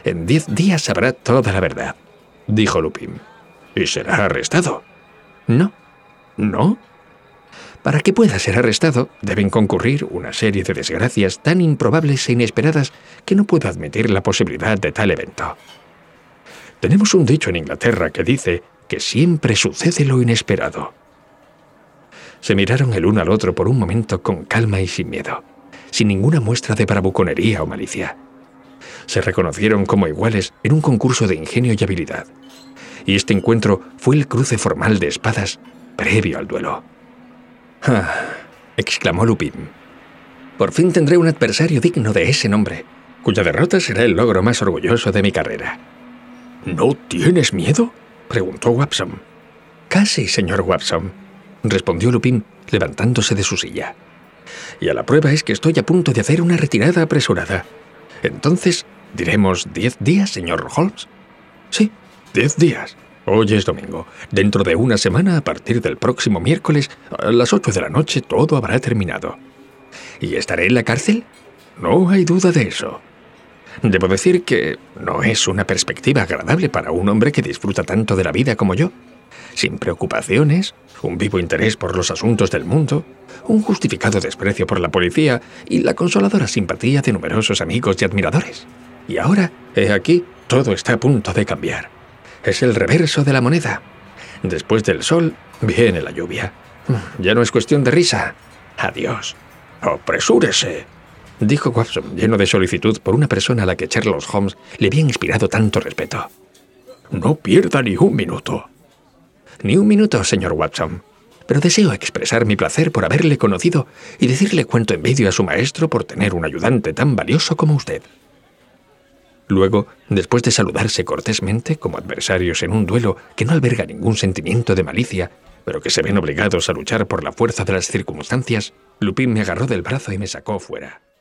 En 10 días sabrá toda la verdad, dijo Lupin. ¿Y será arrestado? No. ¿No? Para que pueda ser arrestado, deben concurrir una serie de desgracias tan improbables e inesperadas que no puedo admitir la posibilidad de tal evento. Tenemos un dicho en Inglaterra que dice que siempre sucede lo inesperado. Se miraron el uno al otro por un momento con calma y sin miedo, sin ninguna muestra de bravuconería o malicia. Se reconocieron como iguales en un concurso de ingenio y habilidad. Y este encuentro fue el cruce formal de espadas previo al duelo. «Ah», exclamó Lupin. «Por fin tendré un adversario digno de ese nombre, cuya derrota será el logro más orgulloso de mi carrera». «¿No tienes miedo?», preguntó Watson. «Casi, señor Watson», respondió Lupin, levantándose de su silla. «Y a la prueba es que estoy a punto de hacer una retirada apresurada. Entonces, ¿diremos 10 días, señor Holmes?» «Sí, 10 días. Hoy es domingo. Dentro de una semana, a partir del próximo miércoles, a las 8 de la noche, todo habrá terminado». «¿Y estaré en la cárcel?» «No hay duda de eso. Debo decir que no es una perspectiva agradable para un hombre que disfruta tanto de la vida como yo. Sin preocupaciones, un vivo interés por los asuntos del mundo, un justificado desprecio por la policía y la consoladora simpatía de numerosos amigos y admiradores. Y ahora, he aquí, todo está a punto de cambiar. Es el reverso de la moneda. Después del sol, viene la lluvia. Ya no es cuestión de risa. Adiós». «Apresúrese», dijo Watson, lleno de solicitud por una persona a la que Sherlock Holmes le había inspirado tanto respeto. «No pierda ni un minuto». «Ni un minuto, señor Watson. Pero deseo expresar mi placer por haberle conocido y decirle cuánto envidio a su maestro por tener un ayudante tan valioso como usted». Luego, después de saludarse cortésmente como adversarios en un duelo que no alberga ningún sentimiento de malicia, pero que se ven obligados a luchar por la fuerza de las circunstancias, Lupin me agarró del brazo y me sacó fuera.